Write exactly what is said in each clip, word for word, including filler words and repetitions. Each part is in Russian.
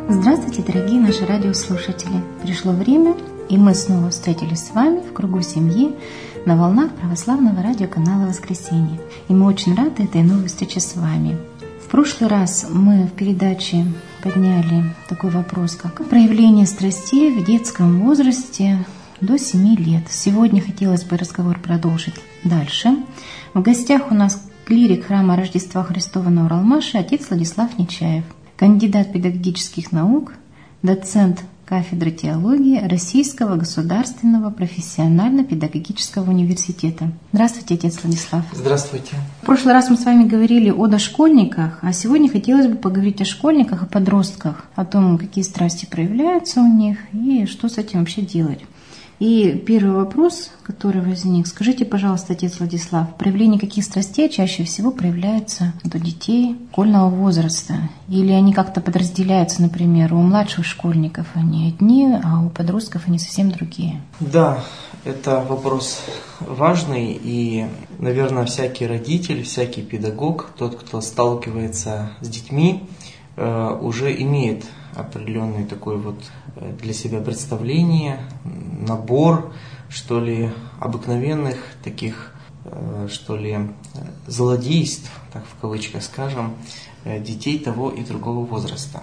Здравствуйте, дорогие наши радиослушатели! Пришло время, и мы снова встретились с вами в кругу семьи на волнах православного радиоканала «Воскресенье». И мы очень рады этой новой встрече с вами. В прошлый раз мы в передаче подняли такой вопрос, как проявление страстей в детском возрасте до семи лет. Сегодня хотелось бы разговор продолжить дальше. В гостях у нас клирик храма Рождества Христова на Уралмаше, отец Владислав Нечаев, кандидат педагогических наук, доцент кафедры теологии Российского государственного профессионально-педагогического университета. Здравствуйте, отец Владислав. Здравствуйте. В прошлый раз мы с вами говорили о дошкольниках, а сегодня хотелось бы поговорить о школьниках, о подростках, о том, какие страсти проявляются у них и что с этим вообще делать. И первый вопрос, который возник. Скажите, пожалуйста, отец Владислав, проявление каких страстей чаще всего проявляется у детей школьного возраста? Или они как-то подразделяются, например, у младших школьников они одни, а у подростков они совсем другие? Да, это вопрос важный, и, наверное, всякий родитель, всякий педагог, тот, кто сталкивается с детьми, уже имеет определенный такой вот для себя представление, набор, что ли, обыкновенных таких, что ли, злодейств, так в кавычках скажем, детей того и другого возраста.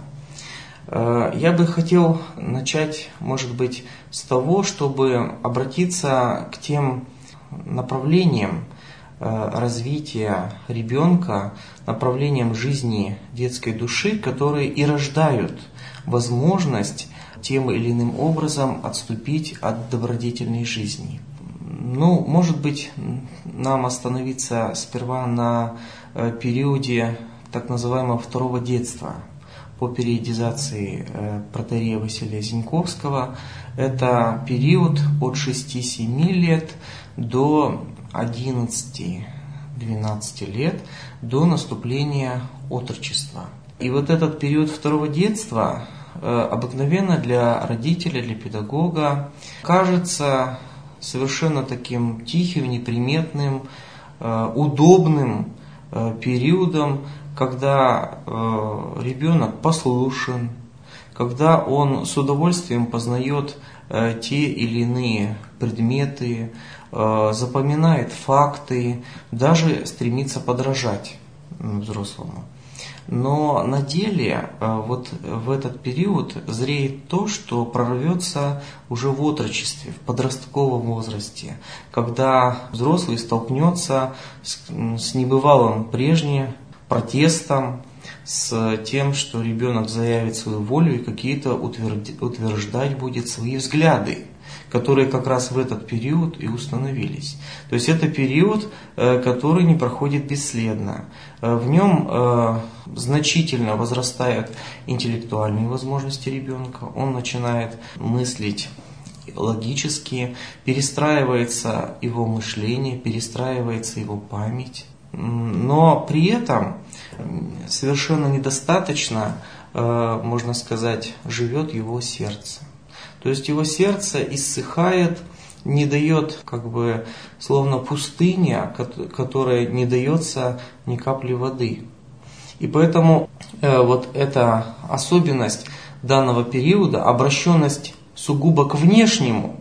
Я бы хотел начать, может быть, с того, чтобы обратиться к тем направлениям развития ребенка, направлениям жизни детской души, которые и рождают возможность тем или иным образом отступить от добродетельной жизни. Ну, может быть, нам остановиться сперва на периоде так называемого второго детства. По периодизации протоиерея Василия Зиньковского, это период от шести-семи лет до одиннадцати-двенадцати лет, до наступления отрочества. И вот этот период второго детства обыкновенно для родителя, для педагога кажется совершенно таким тихим, неприметным, удобным периодом, когда ребенок послушен, когда он с удовольствием познает те или иные предметы, запоминает факты, даже стремится подражать взрослому. Но на деле вот в этот период зреет то, что прорвется уже в отрочестве, в подростковом возрасте, когда взрослый столкнется с, с небывалым прежним протестом, с тем, что ребенок заявит свою волю и какие-то утверждать будет свои взгляды, которые как раз в этот период и установились. То есть это период, который не проходит бесследно. В нем значительно возрастают интеллектуальные возможности ребенка, он начинает мыслить логически, перестраивается его мышление, перестраивается его память. Но при этом совершенно недостаточно, можно сказать, живет его сердце. То есть его сердце иссыхает, не дает, как бы, словно пустыня, которая не дается ни капли воды. И поэтому э, вот эта особенность данного периода, обращенность сугубо к внешнему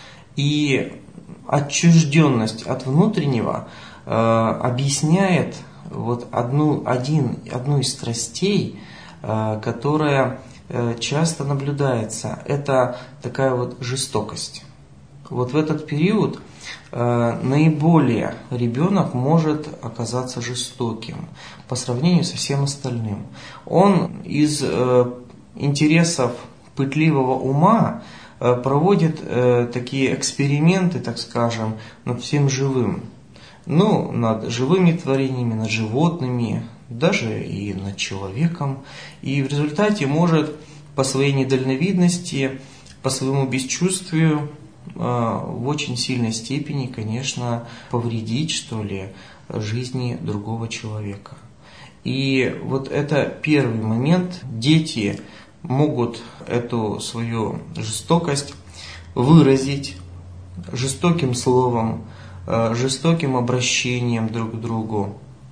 и отчужденность от внутреннего, э, объясняет вот одну, один, одну из страстей, э, которая часто наблюдается, это такая вот жестокость. Вот в этот период э, наиболее ребенок может оказаться жестоким по сравнению со всем остальным. Он из э, интересов пытливого ума э, проводит э, такие эксперименты, так скажем, над всем живым. Ну, над живыми творениями, над животными, даже и над человеком. И в результате может по своей недальновидности, по своему бесчувствию в очень сильной степени, конечно, повредить, что ли, жизни другого человека. И вот это первый момент. Дети могут эту свою жестокость выразить жестоким словом, жестоким обращением друг к другу.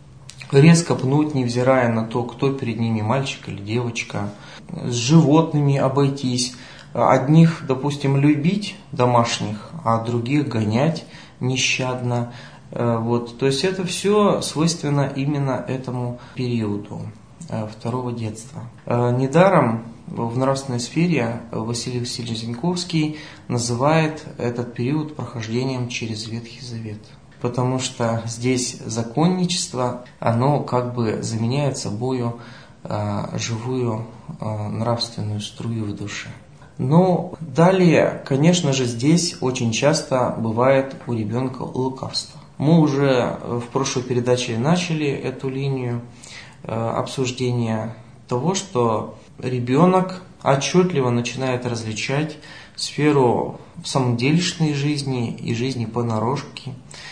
резко пнуть, невзирая на то, кто перед ними, мальчик или девочка, с животными обойтись, одних, допустим, любить домашних, а других гонять нещадно. Вот. То есть это все свойственно именно этому периоду второго детства. Недаром в нравственной сфере Василий Васильевич Зеньковский называет этот период прохождением через Ветхий Завет. Потому что здесь законничество, оно как бы заменяет собою э, живую э, нравственную струю в душе. Но далее, конечно же, здесь очень часто бывает у ребенка лукавство. Мы уже в прошлой передаче начали эту линию э, обсуждения того, что ребенок отчетливо начинает различать сферу самоделишной жизни и жизни понарошки.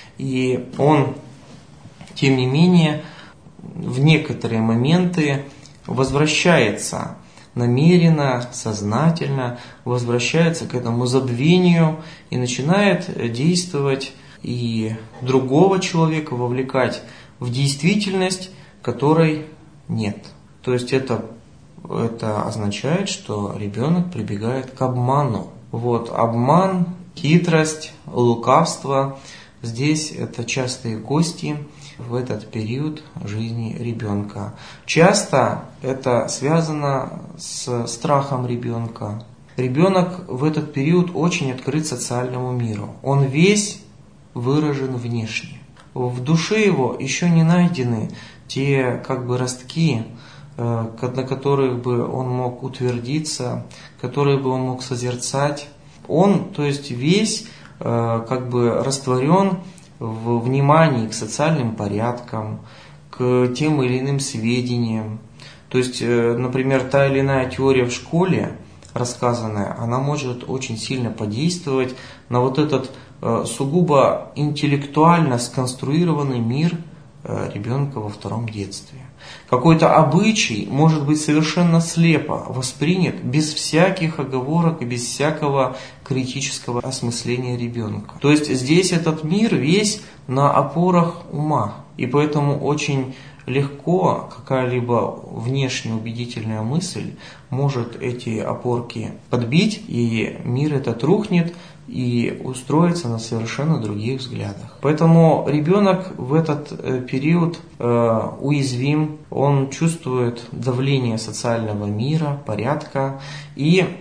И он, тем не менее, в некоторые моменты возвращается намеренно, сознательно, возвращается к этому забвению и начинает действовать и другого человека вовлекать в действительность, которой нет. То есть это, это означает, что ребенок прибегает к обману. Вот, обман, хитрость, лукавство – здесь это частые гости в этот период жизни ребенка. Часто это связано с страхом ребенка. Ребенок в этот период очень открыт социальному миру. Он весь выражен внешне. В душе его еще не найдены те как бы ростки, на которых бы он мог утвердиться, которые бы он мог созерцать. Он, то есть весь как бы растворен в внимании к социальным порядкам, к тем или иным сведениям. То есть, например, та или иная теория в школе рассказанная, она может очень сильно подействовать на вот этот сугубо интеллектуально сконструированный мир ребенка во втором детстве. Какой-то обычай может быть совершенно слепо воспринят без всяких оговорок и без всякого критического осмысления ребенка. То есть здесь этот мир весь на опорах ума. И поэтому очень легко какая-либо внешне убедительная мысль может эти опорки подбить, и мир этот рухнет и устроится на совершенно других взглядах. Поэтому ребенок в этот период э, уязвим, он чувствует давление социального мира, порядка, и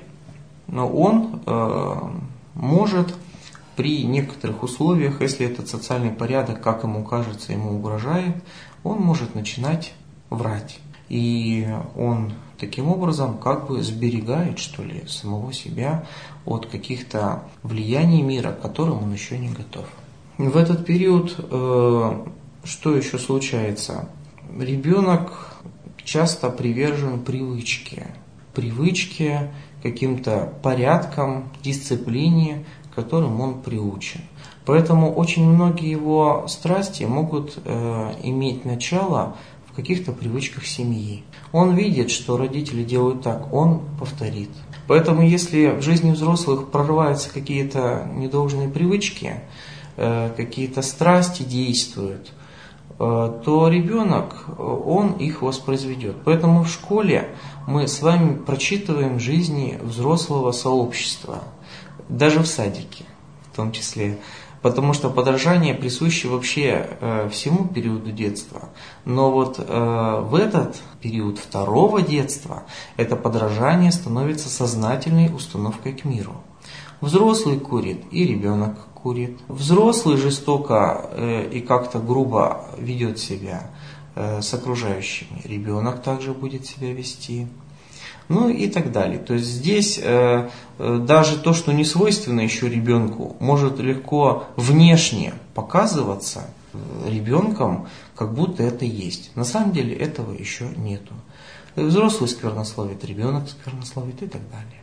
он э, может при некоторых условиях, если этот социальный порядок, как ему кажется, ему угрожает, он может начинать врать. И он таким образом как бы сберегает, что ли, самого себя от каких-то влияний мира, к которым он еще не готов. В этот период э, что еще случается? Ребенок часто привержен привычке. Привычке, каким-то порядкам, дисциплине, к которым он приучен. Поэтому очень многие его страсти могут э, иметь начало в каких-то привычках семьи. Он видит, что родители делают так, он повторит. Поэтому если в жизни взрослых прорываются какие-то недолжные привычки, э, какие-то страсти действуют, э, то ребенок, он их воспроизведет. Поэтому в школе мы с вами прочитываем жизни взрослого сообщества, даже в садике в том числе. Потому что подражание присуще вообще э, всему периоду детства. Но вот э, в этот период второго детства это подражание становится сознательной установкой к миру. Взрослый курит, и ребенок курит. Взрослый жестоко э, и как-то грубо ведет себя э, с окружающими. Ребенок также будет себя вести. Ну и так далее. То есть здесь э, даже то, что не свойственно еще ребенку, может легко внешне показываться ребенком, как будто это есть. На самом деле этого еще нету. Взрослый сквернословит, ребенок сквернословит и так далее.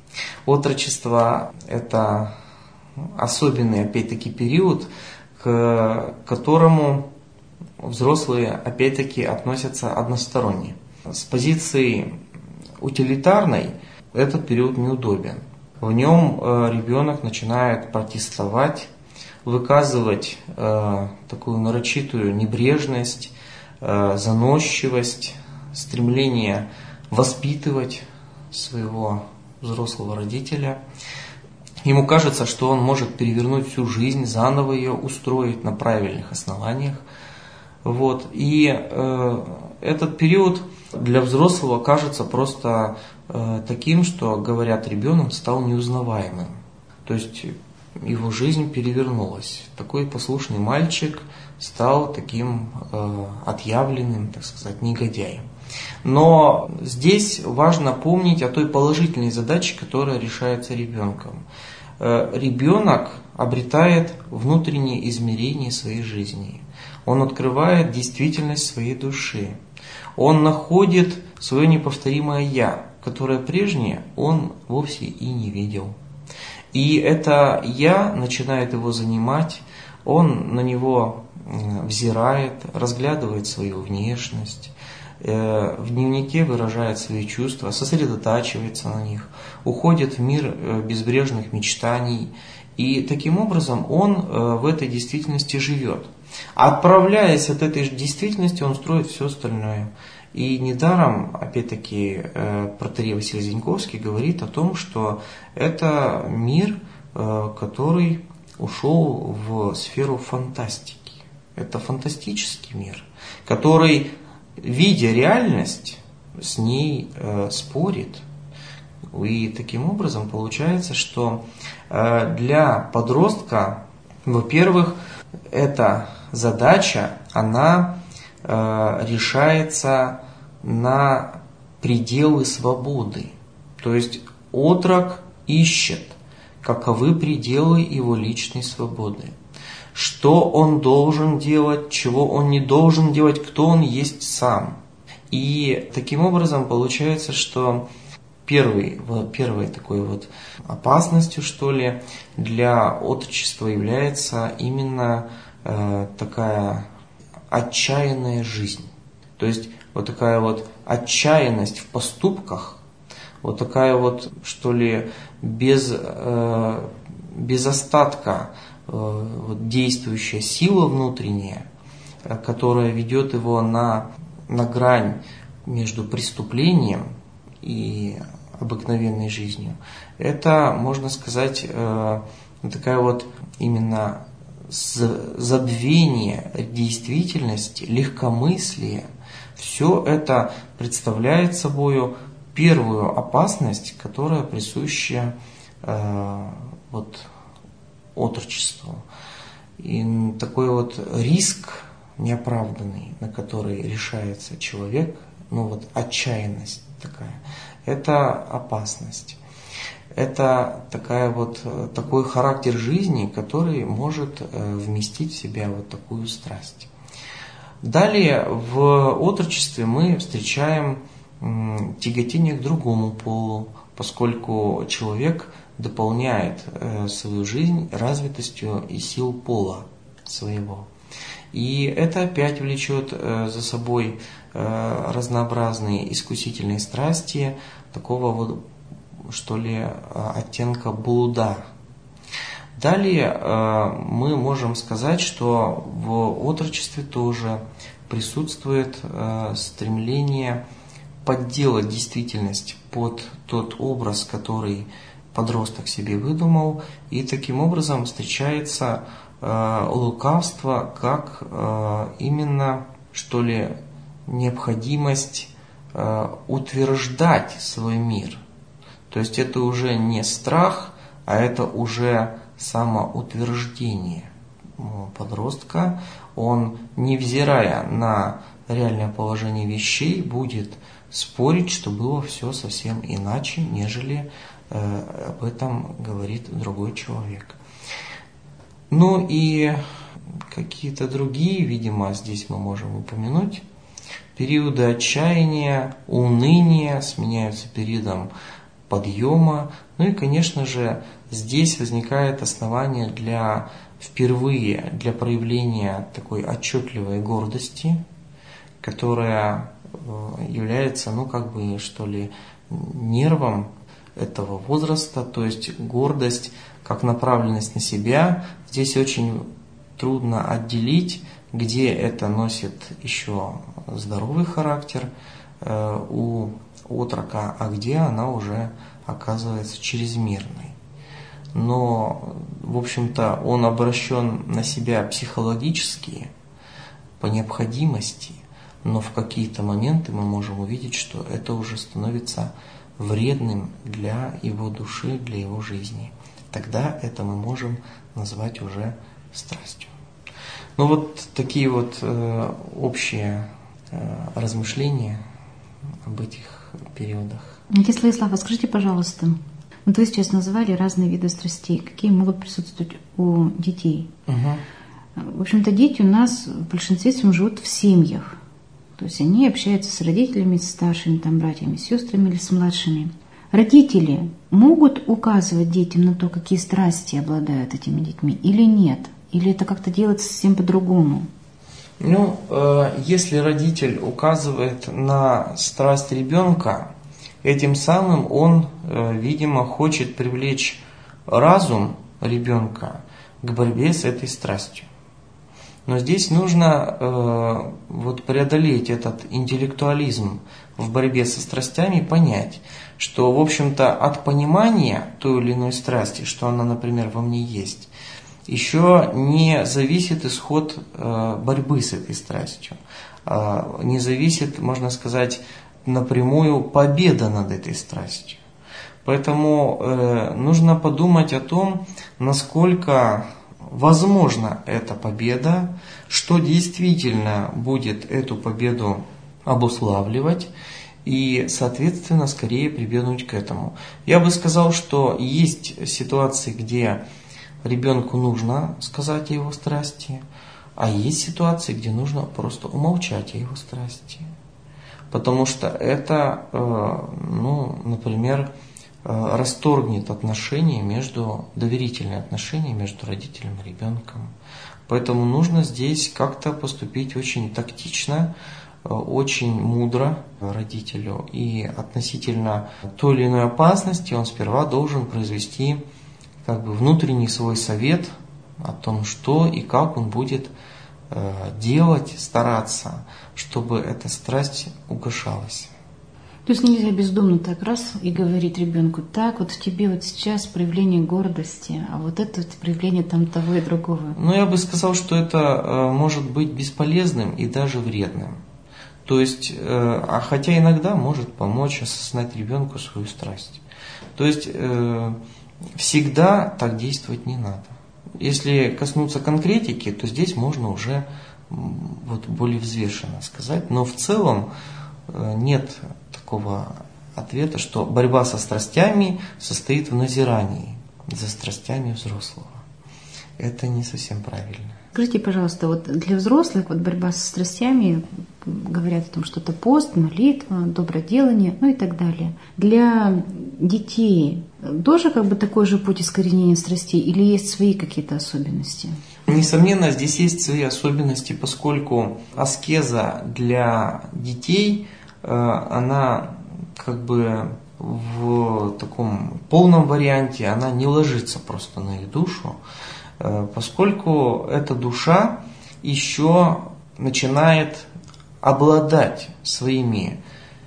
Отрочество – это особенный, опять-таки, период, к которому взрослые, опять-таки, относятся односторонне. С позиции утилитарной этот период неудобен. В нем э, ребенок начинает протестовать, выказывать э, такую нарочитую небрежность, заносчивость, стремление воспитывать своего взрослого родителя. Ему кажется, что он может перевернуть всю жизнь, заново ее устроить на правильных основаниях. Вот. И э, этот период для взрослого кажется просто э, таким, что, говорят, ребенок стал неузнаваемым. То есть его жизнь перевернулась. Такой послушный мальчик стал таким э, отъявленным, так сказать, негодяем. Но здесь важно помнить о той положительной задаче, которая решается ребенком. Э, ребенок обретает внутреннее измерение своей жизни. Он открывает действительность своей души. Он находит свое неповторимое «я», которое прежнее он вовсе и не видел. И это «я» начинает его занимать, он на него взирает, разглядывает свою внешность, в дневнике выражает свои чувства, сосредотачивается на них, уходит в мир безбрежных мечтаний. И таким образом он в этой действительности живет. Отправляясь от этой же действительности, он строит все остальное. И недаром, опять-таки, протоиерей Василий Зеньковский говорит о том, что это мир, который ушел в сферу фантастики. Это фантастический мир, который, видя реальность, с ней спорит. И таким образом получается, что для подростка, во-первых, эта задача, она решается на пределы свободы. То есть отрок ищет, каковы пределы его личной свободы. Что он должен делать, чего он не должен делать, кто он есть сам. И таким образом получается, что Первой, первой такой вот опасностью, что ли, для отрочества является именно э, такая отчаянная жизнь. То есть вот такая вот отчаянность в поступках, вот такая вот, что ли, без, э, без остатка э, вот действующая сила внутренняя, э, которая ведет его на, на грань между преступлением и обыкновенной жизнью. Это, можно сказать, такая вот именно забвение действительности, легкомыслие. Все это представляет собой первую опасность, которая присуща вот, отрочеству. И такой вот риск неоправданный, на который решается человек, ну вот отчаянность такая, это опасность. Это такая вот, такой характер жизни, который может вместить в себя вот такую страсть. Далее в отрочестве мы встречаем тяготение к другому полу, поскольку человек дополняет свою жизнь развитостью и сил пола своего. И это опять влечет за собой разнообразные искусительные страсти, такого вот, что ли, оттенка блуда. Далее мы можем сказать, что в отрочестве тоже присутствует стремление подделать действительность под тот образ, который подросток себе выдумал, и таким образом встречается лукавство как именно, что ли, необходимость утверждать свой мир. То есть это уже не страх, а это уже самоутверждение подростка. Он, невзирая на реальное положение вещей, будет спорить, что было все совсем иначе, нежели э, об этом говорит другой человек. Ну и какие-то другие, видимо, здесь мы можем упомянуть. Периоды отчаяния, уныния сменяются периодом подъема. Ну и, конечно же, здесь возникает основание для впервые для проявления такой отчетливой гордости, которая является, ну, как бы, что ли, нервом этого возраста, то есть гордость как направленность на себя. Здесь очень трудно отделить где это носит еще здоровый характер э, у отрока, а где она уже оказывается чрезмерной. Но, в общем-то, он обращен на себя психологически, по необходимости, но в какие-то моменты мы можем увидеть, что это уже становится вредным для его души, для его жизни. Тогда это мы можем назвать уже страстью. Ну вот такие вот э, общие э, размышления об этих периодах. Никита Славислав, скажите, пожалуйста, вот вы сейчас назвали разные виды страстей, какие могут присутствовать у детей. Угу. В общем-то, дети у нас в большинстве своем живут в семьях. То есть они общаются с родителями, с старшими там, братьями, сестрами или с младшими. Родители могут указывать детям на то, какие страсти обладают этими детьми, или нет? Или это как-то делается совсем по-другому? Ну, э, если родитель указывает на страсть ребенка, этим самым он, э, видимо, хочет привлечь разум ребенка к борьбе с этой страстью. Но здесь нужно э, вот преодолеть этот интеллектуализм в борьбе со страстями и понять, что, в общем-то, от понимания той или иной страсти, что она, например, во мне есть, еще не зависит исход э, борьбы с этой страстью. Э, не зависит, можно сказать, напрямую победа над этой страстью. Поэтому э, нужно подумать о том, насколько возможна эта победа, что действительно будет эту победу обуславливать, и, соответственно, скорее прибегнуть к этому. Я бы сказал, что есть ситуации, где ребенку нужно сказать о его страсти, а есть ситуации, где нужно просто умолчать о его страсти. Потому что это, ну, например, расторгнет отношения между, доверительные отношения между родителем и ребенком. Поэтому нужно здесь как-то поступить очень тактично, очень мудро родителю. И относительно той или иной опасности он сперва должен произвести как бы внутренний свой совет о том, что и как он будет делать, стараться, чтобы эта страсть угашалась. То есть нельзя бездумно так раз и говорить ребенку: так, вот в тебе вот сейчас проявление гордости, а вот это вот проявление там того и другого. Ну, я бы сказал, что это может быть бесполезным и даже вредным. То есть, а хотя иногда может помочь осознать ребенку свою страсть. То есть, всегда так действовать не надо. Если коснуться конкретики, то здесь можно уже вот более взвешенно сказать. Но в целом нет такого ответа, что борьба со страстями состоит в назирании за страстями взрослого. Это не совсем правильно. Скажите, пожалуйста, вот для взрослых вот борьба со страстями, говорят о том, что это пост, молитва, доброделание, ну и так далее. Для детей тоже как бы такой же путь искоренения страстей или есть свои какие-то особенности? Несомненно, здесь есть свои особенности, поскольку аскеза для детей, она как бы в таком полном варианте, она не ложится просто на их душу, поскольку эта душа еще начинает обладать своими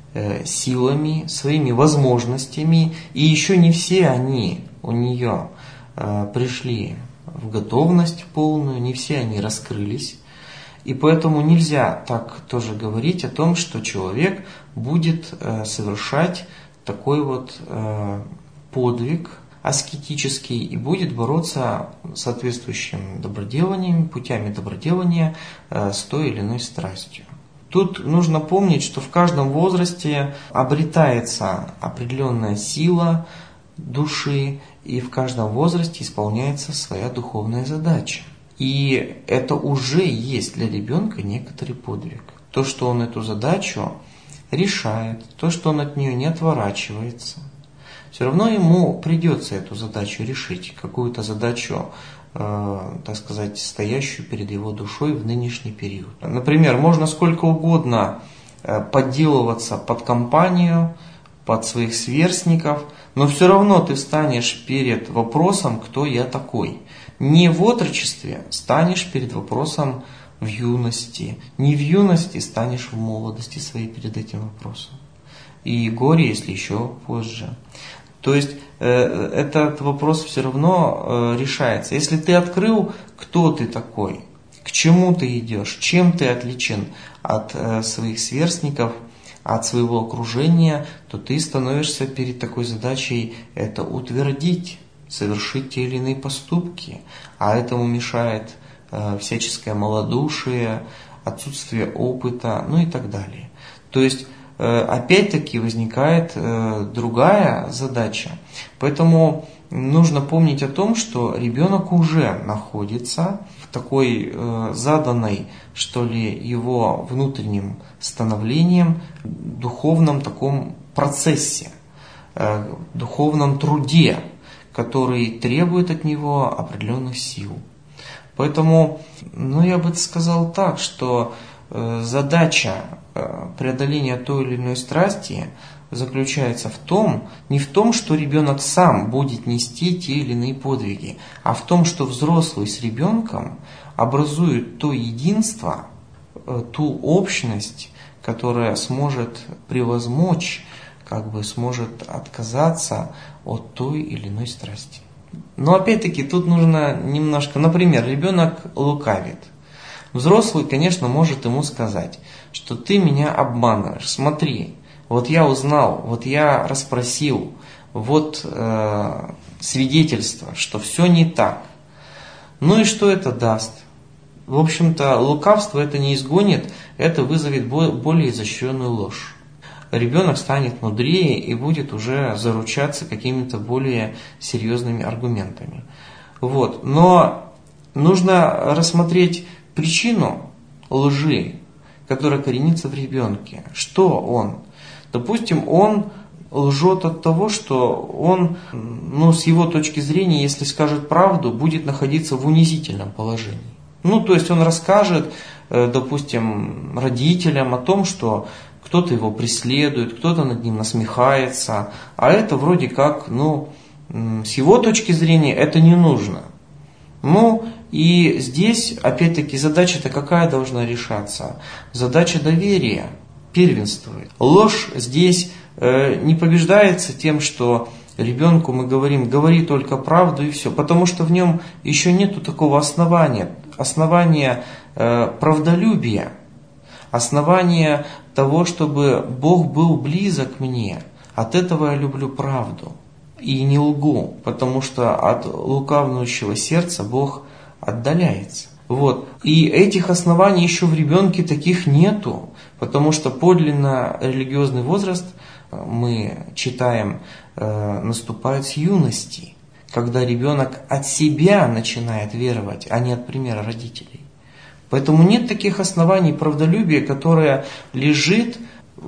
силами, своими возможностями, и еще не все они у нее пришли в готовность полную, не все они раскрылись. И поэтому нельзя так тоже говорить о том, что человек будет совершать такой вот подвиг аскетический и будет бороться соответствующим доброделанием, путями доброделания с той или иной страстью. Тут нужно помнить, что в каждом возрасте обретается определенная сила души, и в каждом возрасте исполняется своя духовная задача. И это уже есть для ребенка некоторый подвиг. То, что он эту задачу решает, то, что он от нее не отворачивается, все равно ему придется эту задачу решить, какую-то задачу, э, так сказать, стоящую перед его душой в нынешний период. Например, можно сколько угодно э, подделываться под компанию, под своих сверстников, но все равно ты встанешь перед вопросом, кто я такой. Не в отрочестве станешь перед вопросом в юности. Не в юности станешь в молодости своей перед этим вопросом. И горе, если еще позже. То есть э, этот вопрос все равно э, решается. Если ты открыл, кто ты такой, к чему ты идешь, чем ты отличен от э, своих сверстников, от своего окружения, то ты становишься перед такой задачей это утвердить, совершить те или иные поступки. А этому мешает э, всяческое малодушие, отсутствие опыта, ну и так далее. То есть э, опять-таки возникает э, другая задача. Поэтому нужно помнить о том, что ребенок уже находится в такой э, заданной, что ли, его внутренним становлением, духовном таком процессе, э, духовном труде, который требует от него определенных сил. Поэтому, ну, я бы сказал так, что э, задача э, преодоления той или иной страсти заключается в том, не в том, что ребенок сам будет нести те или иные подвиги, а в том, что взрослый с ребенком образует то единство, ту общность, которая сможет превозмочь, как бы сможет отказаться от той или иной страсти. Но опять-таки тут нужно немножко, например, ребенок лукавит. Взрослый, конечно, может ему сказать, что ты меня обманываешь, смотри, вот я узнал, вот я расспросил, вот э, свидетельство, что все не так. Ну и что это даст? В общем-то, лукавство это не изгонит, это вызовет более изощренную ложь. Ребенок станет мудрее и будет уже заручаться какими-то более серьезными аргументами. Вот. Но нужно рассмотреть причину лжи, которая коренится в ребенке. Что он? Допустим, он лжет от того, что он, ну, с его точки зрения, если скажет правду, будет находиться в унизительном положении. Ну, то есть он расскажет, допустим, родителям о том, что кто-то его преследует, кто-то над ним насмехается, а это вроде как, ну, с его точки зрения это не нужно. Ну, и здесь, опять-таки, задача-то какая должна решаться? Задача доверия первенствует. Ложь здесь э, не побеждается тем, что ребенку мы говорим, говори только правду и все, потому что в нем еще нету такого основания, основания э, правдолюбия, основания того, чтобы Бог был близок мне. От этого я люблю правду и не лгу, потому что от лукавнущего сердца Бог отдаляется. Вот. И этих оснований еще в ребенке таких нету, потому что подлинно религиозный возраст, мы читаем, наступает с юности, когда ребенок от себя начинает веровать, а не от примера родителей. Поэтому нет таких оснований правдолюбия, которое лежит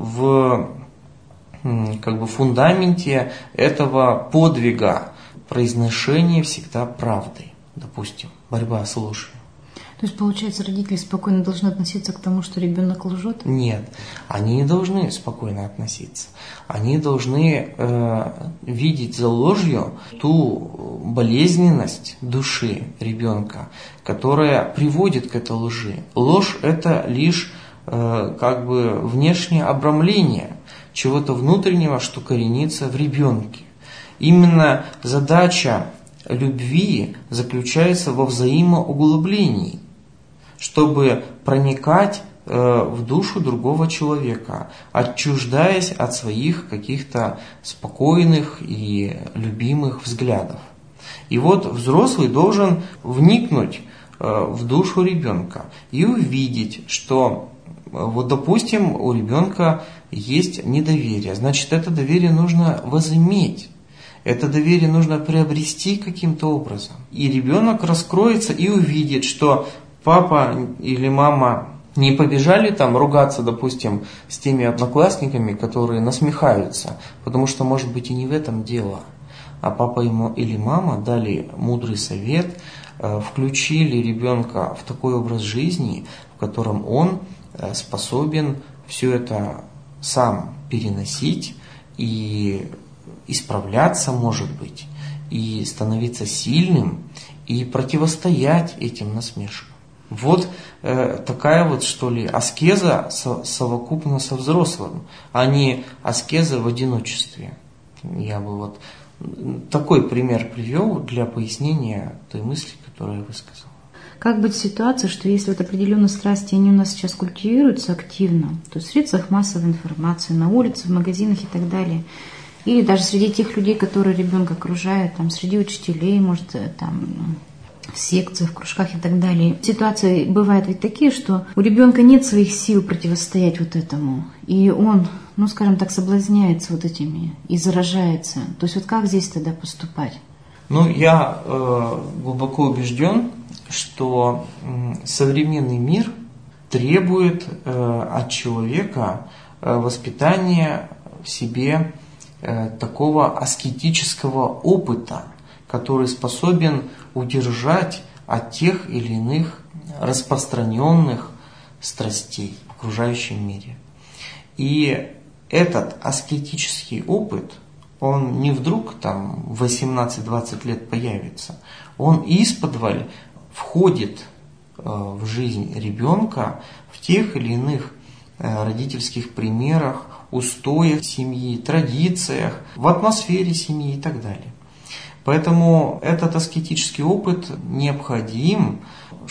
в как бы, фундаменте этого подвига произношения всегда правды, допустим, борьба с ложью. То есть, получается, родители спокойно должны относиться к тому, что ребенок лжет? Нет, они не должны спокойно относиться. Они должны э, видеть за ложью ту болезненность души ребенка, которая приводит к этой лжи. Ложь – это лишь э, как бы внешнее обрамление чего-то внутреннего, что коренится в ребенке. Именно задача любви заключается во взаимоуглублении, чтобы проникать э, в душу другого человека, отчуждаясь от своих каких-то спокойных и любимых взглядов. И вот взрослый должен вникнуть э, в душу ребенка и увидеть, что, вот, допустим, у ребенка есть недоверие, значит, это доверие нужно возыметь. Это доверие нужно приобрести каким-то образом. И ребенок раскроется и увидит, что папа или мама не побежали там ругаться, допустим, с теми одноклассниками, которые насмехаются, потому что, может быть, и не в этом дело. А папа ему или мама дали мудрый совет, включили ребенка в такой образ жизни, в котором он способен все это сам переносить и исправляться, может быть, и становиться сильным, и противостоять этим насмешкам. Вот э, такая вот, что ли, аскеза со, совокупно со взрослым, а не аскеза в одиночестве. Я бы вот такой пример привел для пояснения той мысли, которую я высказал. Как быть в ситуации, что если вот определенные страсти, они у нас сейчас культивируются активно, то есть в средствах массовой информации, на улице, в магазинах и так далее, или даже среди тех людей, которые ребенка окружают, там, среди учителей, может, там, в секциях, в кружках и так далее. Ситуации бывают ведь такие, что у ребенка нет своих сил противостоять вот этому, и он, ну, скажем так, соблазняется вот этими и заражается. То есть вот как здесь тогда поступать? Ну, я э, глубоко убежден, что э, современный мир требует э, от человека э, воспитания в себе э, такого аскетического опыта, который способен удержать от тех или иных распространенных страстей в окружающем мире. И этот аскетический опыт, он не вдруг там в восемнадцать-двадцать лет появится, он исподволь входит в жизнь ребенка в тех или иных родительских примерах, устоях семьи, традициях, в атмосфере семьи и так далее. Поэтому этот аскетический опыт необходим,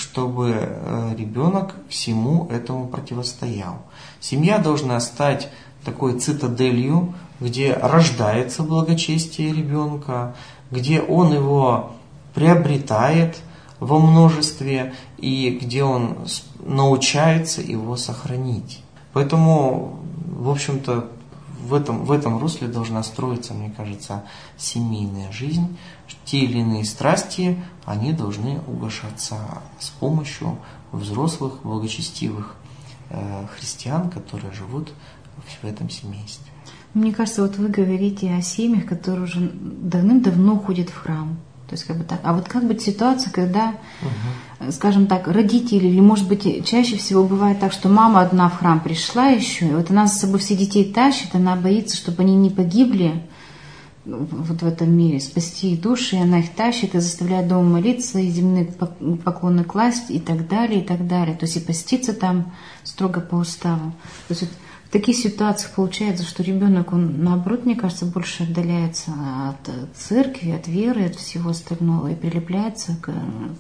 чтобы ребенок всему этому противостоял. Семья должна стать такой цитаделью, где рождается благочестие ребенка, где он его приобретает во множестве и где он научается его сохранить. Поэтому, в общем-то, в этом, в этом русле должна строиться, мне кажется, семейная жизнь. Те или иные страсти, они должны угашаться с помощью взрослых, благочестивых э, христиан, которые живут в этом семействе. Мне кажется, вот вы говорите о семьях, которые уже давным-давно ходят в храм. То есть как бы так. А вот как быть ситуация, когда, угу. скажем так, родители, или может быть чаще всего бывает так, что мама одна в храм пришла еще, и вот она за собой все детей тащит, она боится, чтобы они не погибли вот в этом мире, спасти их души, и она их тащит и заставляет дома молиться, и земные поклоны класть, и так далее, и так далее. То есть и поститься там строго по уставу. То есть вот в таких ситуациях получается, что ребенок, он наоборот, мне кажется, больше отдаляется от церкви, от веры, от всего остального и прилепляется к,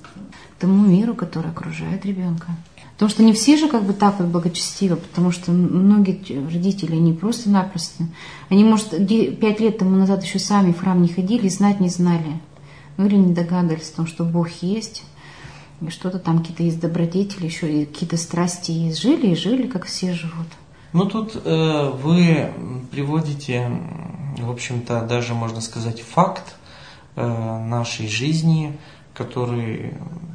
к тому миру, который окружает ребенка. Потому что не все же как бы так вот благочестивы, потому что многие родители, они просто-напросто, они, может, пять лет тому назад еще сами в храм не ходили и знать не знали. Ну или не догадывались о том, что Бог есть, и что-то там какие-то есть добродетели, еще и какие-то страсти есть. Жили и жили, как все живут. Ну тут э, вы приводите, в общем-то, даже можно сказать, факт э, нашей жизни, который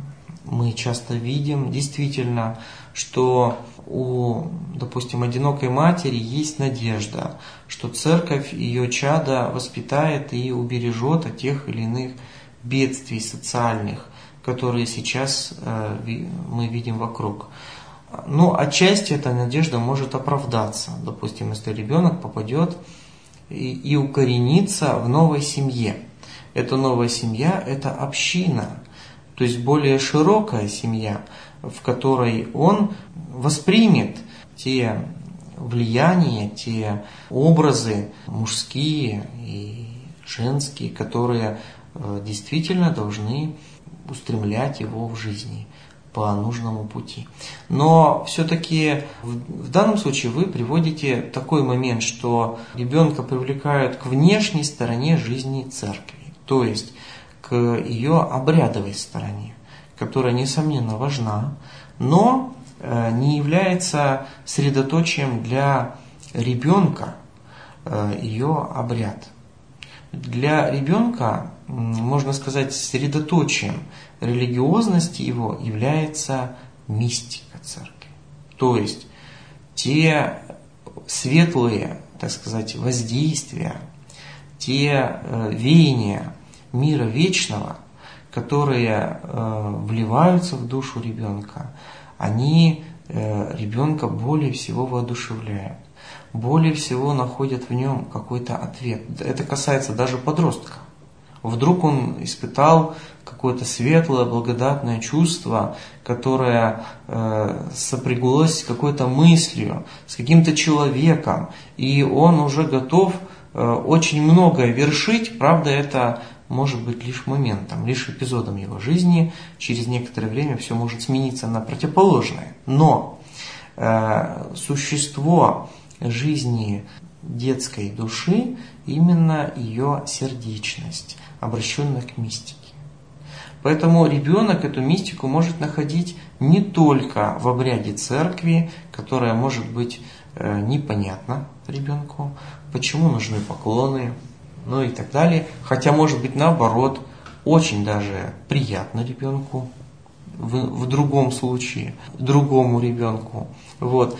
мы часто видим, действительно, что у, допустим, одинокой матери есть надежда, что церковь ее чада воспитает и убережет от тех или иных бедствий социальных, которые сейчас э, мы видим вокруг. Но отчасти эта надежда может оправдаться. Допустим, если ребенок попадет и, и укоренится в новой семье. Эта новая семья – это община, то есть более широкая семья, в которой он воспримет те влияния, те образы мужские и женские, которые действительно должны устремлять его в жизни по нужному пути. Но все-таки в данном случае вы приводите такой момент, что ребенка привлекают к внешней стороне жизни церкви, то есть к ее обрядовой стороне, которая, несомненно, важна, но не является средоточием для ребенка ее обряд. Для ребенка, можно сказать, средоточием религиозности его является мистика церкви. То есть те светлые, так сказать, воздействия, те веяния мира вечного, которые вливаются в душу ребенка, они ребенка более всего воодушевляют. Более всего находят в нем какой-то ответ. Это касается даже подростка. вдруг он испытал какое-то светлое, благодатное чувство, которое э, сопряглось с какой-то мыслью, с каким-то человеком, и он уже готов э, очень многое вершить, правда, это может быть лишь моментом, лишь эпизодом его жизни, через некоторое время все может смениться на противоположное. Но э, существо жизни детской души именно ее сердечность, обращенная к мистике. Поэтому ребенок эту мистику может находить не только в обряде церкви, которая может быть э, непонятна ребенку, почему нужны поклоны, ну и так далее. Хотя может быть наоборот, очень даже приятно ребенку в, в другом случае, другому ребенку. Вот.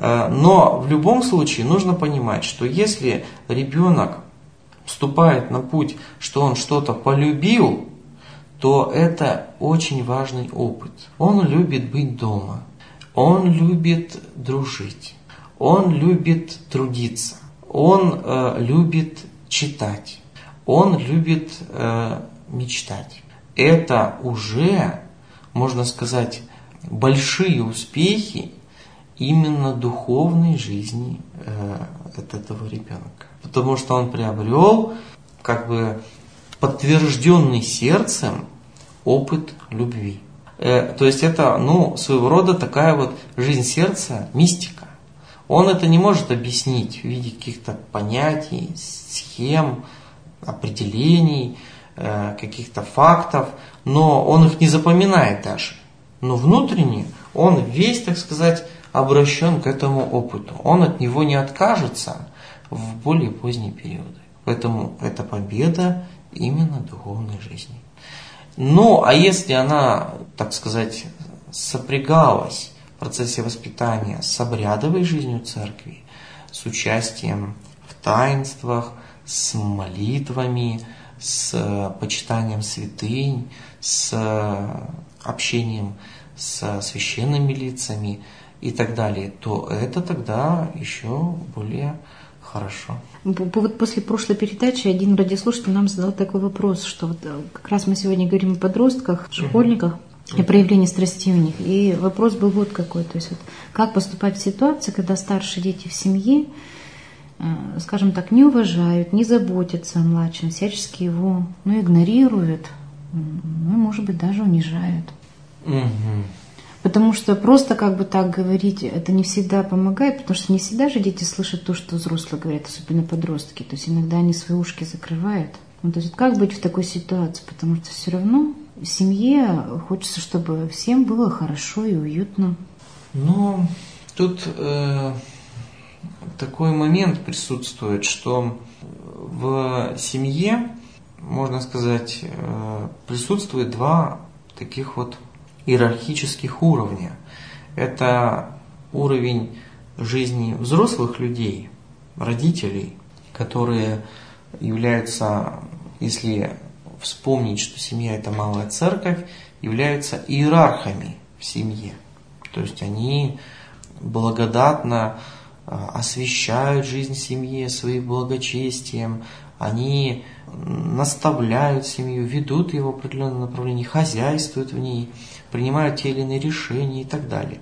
Но в любом случае нужно понимать, что если ребенок вступает на путь, что он что-то полюбил, то это очень важный опыт. Он любит быть дома, он любит дружить, он любит трудиться, он э, любит читать, он любит э, мечтать. Это уже, можно сказать, большие успехи именно духовной жизни э, от этого ребенка. Потому что он приобрел как бы подтвержденный сердцем опыт любви. Э, то есть это ну, своего рода такая вот жизнь сердца, мистика. Он это не может объяснить в виде каких-то понятий, схем, определений, э, каких-то фактов, но он их не запоминает даже. Но внутренне он весь, так сказать, обращен к этому опыту. Он от него не откажется в более поздние периоды. Поэтому это победа именно духовной жизни. Ну, а если она, так сказать, сопрягалась в процессе воспитания с обрядовой жизнью церкви, с участием в таинствах, с молитвами, с почитанием святынь, с общением с священными лицами и так далее, то это тогда еще более хорошо. Вот после прошлой передачи один радиослушатель нам задал такой вопрос, что вот как раз мы сегодня говорим о подростках, школьниках, и проявлении страстей у них. И вопрос был вот какой, то есть вот, как поступать в ситуации, когда старшие дети в семье, скажем так, не уважают, не заботятся о младшем, всячески его ну, игнорируют, ну, может быть, даже унижают. Угу. Потому что просто как бы так говорить, это не всегда помогает, потому что не всегда же дети слышат то, что взрослые говорят, особенно подростки. То есть иногда они свои ушки закрывают. Ну, то есть как быть в такой ситуации? Потому что все равно в семье хочется, чтобы всем было хорошо и уютно. Ну, тут э, такой момент присутствует, что в семье, можно сказать, э, присутствует два таких вот иерархических уровня. Это уровень жизни взрослых людей, родителей, которые являются, если вспомнить, что семья – это малая церковь, являются иерархами в семье. То есть они благодатно освещают жизнь семьи своим благочестием, они наставляют семью, ведут ее в определенном направлении, хозяйствуют в ней, принимают те или иные решения и так далее.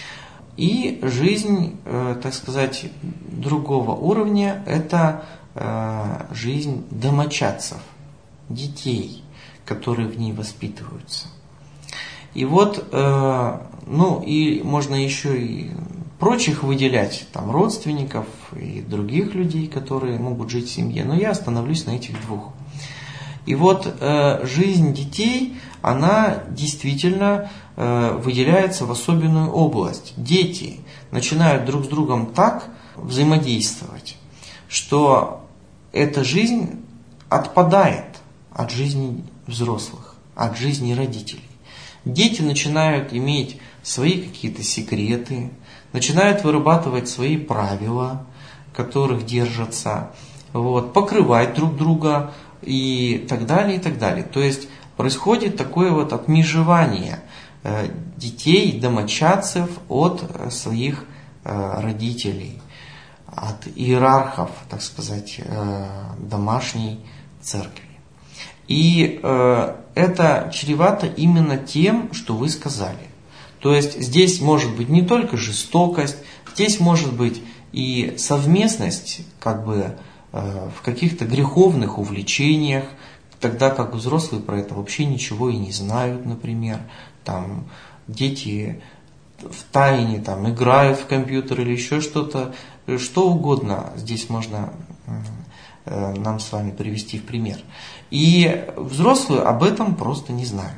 И жизнь, э, так сказать, другого уровня – это э, жизнь домочадцев, детей, которые в ней воспитываются. И вот, э, ну и можно еще и прочих выделять, там, родственников и других людей, которые могут жить в семье, но я остановлюсь на этих двух. И вот э, жизнь детей, она действительно э, выделяется в особенную область. Дети начинают друг с другом так взаимодействовать, что эта жизнь отпадает от жизни взрослых, от жизни родителей. Дети начинают иметь свои какие-то секреты, начинают вырабатывать свои правила, которых держатся, вот, покрывать друг друга и так далее, и так далее. То есть происходит такое вот отмежевание детей, домочадцев от своих родителей, от иерархов, так сказать, домашней церкви. И э, это чревато именно тем, что вы сказали. То есть здесь может быть не только жестокость, здесь может быть и совместность как бы э, в каких-то греховных увлечениях, тогда как взрослые про это вообще ничего и не знают, например. Там дети в тайне там, играют в компьютер или еще что-то, что угодно здесь можно э, нам с вами привести в пример. И взрослые об этом просто не знают.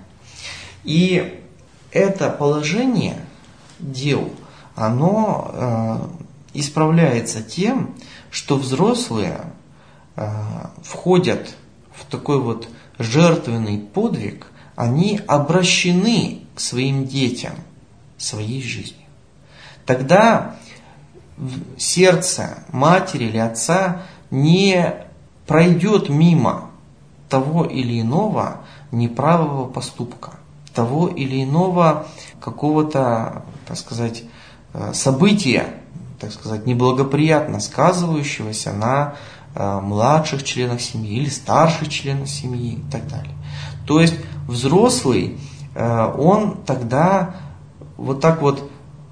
И это положение дел, оно э, исправляется тем, что взрослые э, входят в такой вот жертвенный подвиг, они обращены к своим детям, своей жизнью. Тогда сердце матери или отца не пройдет мимо того или иного неправого поступка, того или иного какого-то, так сказать, события, так сказать, неблагоприятно сказывающегося на младших членах семьи или старших членов семьи и так далее. То есть взрослый, он тогда вот так вот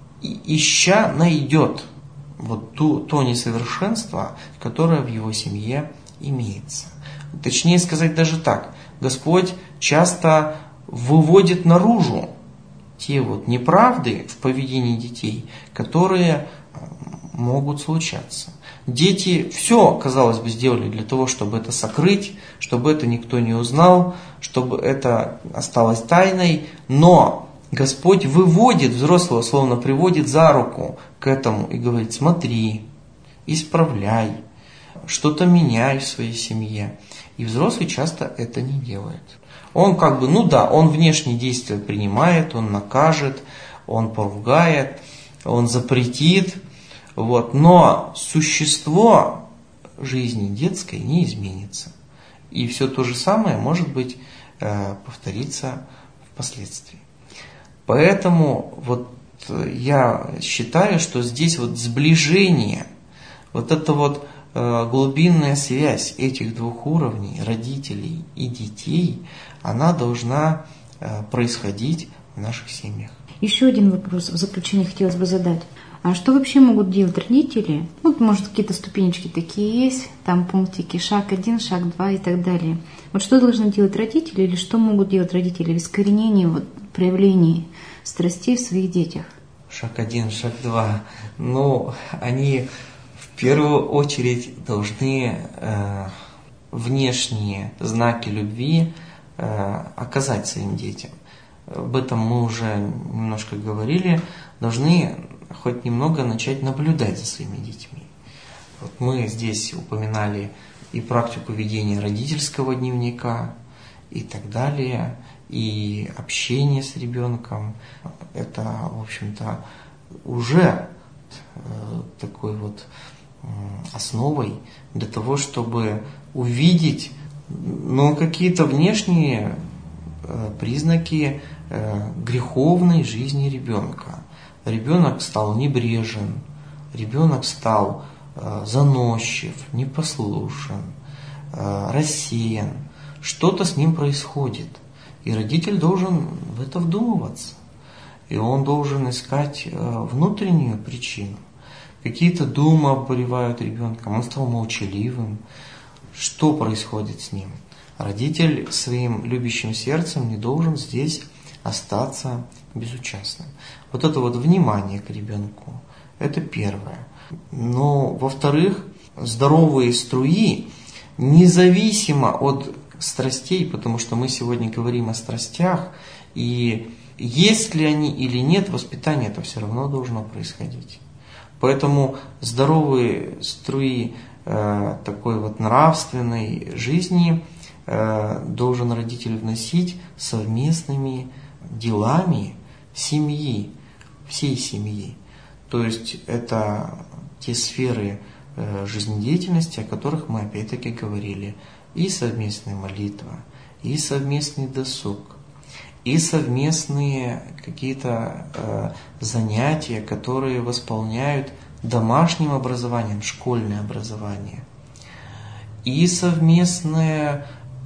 ища найдет вот ту, то несовершенство, которое в его семье имеется. Точнее сказать даже так, Господь часто выводит наружу те вот неправды в поведении детей, которые могут случаться. Дети все, казалось бы, сделали для того, чтобы это сокрыть, чтобы это никто не узнал, чтобы это осталось тайной, но Господь выводит взрослого, словно приводит за руку к этому и говорит: смотри, исправляй, что-то меняй в своей семье. И взрослый часто это не делает. Он как бы, ну да, он внешние действия принимает, он накажет, он поругает, он запретит, вот, но существо жизни детской не изменится. И все то же самое, может быть, повторится впоследствии. Поэтому вот я считаю, что здесь вот сближение, вот эта вот глубинная связь этих двух уровней, родителей и детей, она должна происходить в наших семьях. Еще один вопрос в заключение хотелось бы задать. А что вообще могут делать родители? Вот, может, какие-то ступенечки такие есть, там пунктики, шаг один, шаг два и так далее. Вот что должны делать родители или что могут делать родители в искоренении, вот, проявлении страстей в своих детях? Шаг один, шаг два. Ну, они в первую очередь должны э, внешние знаки любви э, оказать своим детям. Об этом мы уже немножко говорили. Должны хоть немного начать наблюдать за своими детьми. Вот мы здесь упоминали и практику ведения родительского дневника и так далее, и общение с ребенком. Это, в общем-то, уже такой вот основой для того, чтобы увидеть, ну, какие-то внешние признаки греховной жизни ребенка. Ребенок стал небрежен, ребенок стал э, заносчив, непослушен, э, рассеян. Что-то с ним происходит. И родитель должен в это вдумываться. И он должен искать э, внутреннюю причину. Какие-то думы обуревают ребенка, он стал молчаливым. Что происходит с ним? Родитель своим любящим сердцем не должен здесь остаться безучастным. Вот это вот внимание к ребенку, это первое. Но, во-вторых, здоровые струи, независимо от страстей, потому что мы сегодня говорим о страстях, и есть ли они или нет, воспитание это все равно должно происходить. Поэтому здоровые струи э, такой вот нравственной жизни э, должен родитель вносить совместными делами семьи, всей семьи. То есть это те сферы э, жизнедеятельности, о которых мы опять-таки говорили. И совместная молитва, и совместный досуг, и совместные какие-то э, занятия, которые восполняют домашним образованием, школьное образование, и совместное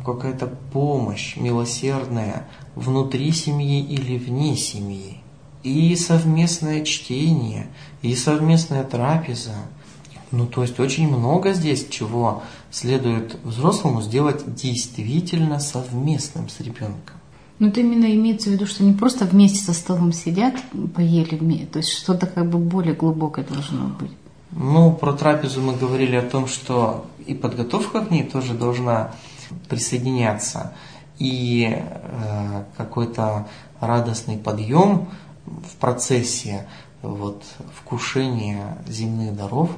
какая-то помощь милосердная внутри семьи или вне семьи. И совместное чтение, и совместная трапеза. Ну, то есть очень много здесь чего следует взрослому сделать действительно совместным с ребенком. Ну, это именно имеется в виду, что не просто вместе за столом сидят, поели вместе, то есть что-то как бы более глубокое должно быть. Ну, про трапезу мы говорили о том, что и подготовка к ней тоже должна присоединяться, и э, какой-то радостный подъем в процессе вот, вкушения земных даров,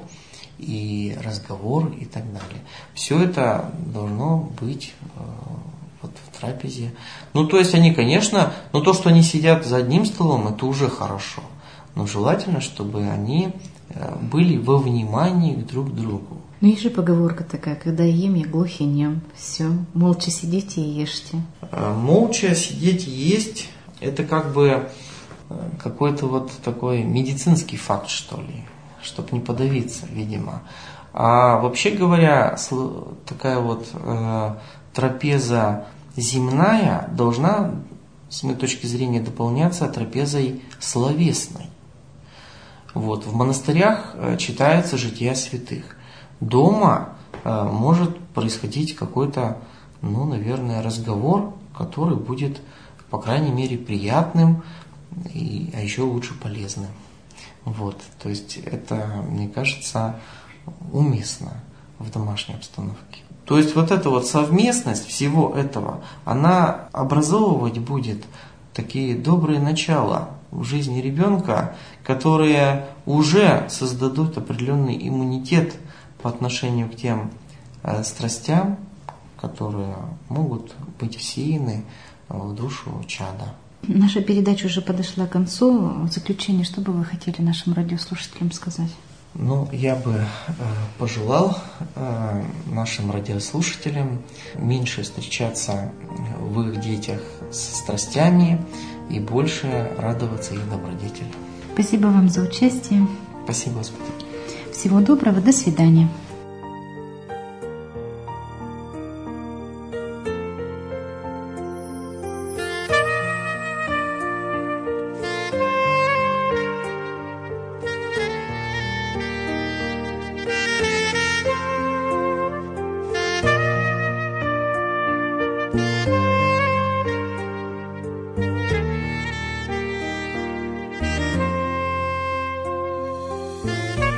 и разговор, и так далее. Все это должно быть э, вот в трапезе. Ну, то есть они, конечно, но то, что они сидят за одним столом, это уже хорошо. Но желательно, чтобы они э, были во внимании друг к другу. Ну, есть же поговорка такая, когда ем, я глух и нем. Все, молча сидите и ешьте. Э, молча сидеть и есть, это как бы э, какой-то вот такой медицинский факт, что ли, чтобы не подавиться, видимо. А вообще говоря, такая вот э, трапеза земная должна, с моей точки зрения, дополняться трапезой словесной. Вот, в монастырях э, читается жития святых. Дома э, может происходить какой-то, ну, наверное, разговор, который будет, по крайней мере, приятным, и, а еще лучше полезным. Вот, то есть это, мне кажется, уместно в домашней обстановке. То есть вот эта вот совместность всего этого, она образовывать будет такие добрые начала в жизни ребенка, которые уже создадут определенный иммунитет по отношению к тем э, страстям, которые могут быть всеяны в душу чада. Наша передача уже подошла к концу. В заключение, что бы вы хотели нашим радиослушателям сказать? Ну, я бы э, пожелал э, нашим радиослушателям меньше встречаться в их детях с страстями и больше радоваться их добродетелям. Спасибо вам за участие. Спасибо, Господи. Всего доброго, до свидания. Thank you.